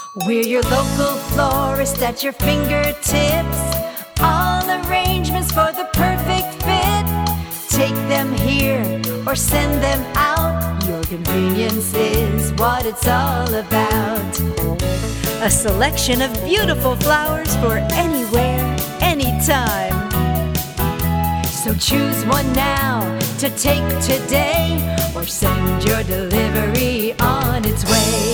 We're your local florist at your fingertips. All arrangements for the perfect fit. Take them here or send them out. Your convenience is what it's all about. A selection of beautiful flowers for anywhere, anytime. So choose one now to take today, or send your delivery on its way.